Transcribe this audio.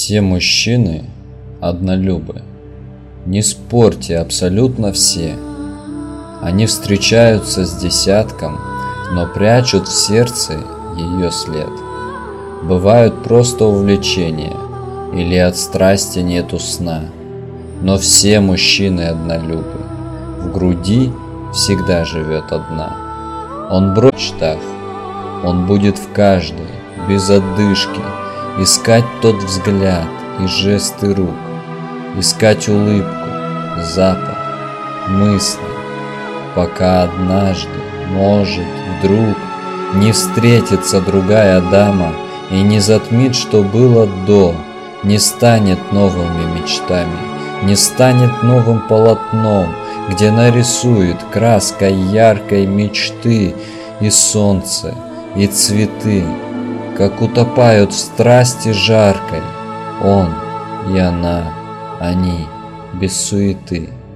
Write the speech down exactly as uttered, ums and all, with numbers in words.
Все мужчины однолюбы. Не спорьте, абсолютно все. Они встречаются с десятком, но прячут в сердце ее след. Бывают просто увлечения, или от страсти нету сна. Но все мужчины однолюбы. В груди всегда живет одна. Он бродит в мечтах, он будет в каждой, без одышки, искать тот взгляд и жесты рук, искать улыбку, запах, мысли, пока однажды, может, вдруг не встретится другая дама и не затмит, что было до, не станет новыми мечтами, не станет новым полотном, где нарисует краской яркой мечты и солнце, и цветы, как утопают в страсти жаркой, он и она, они, без суеты.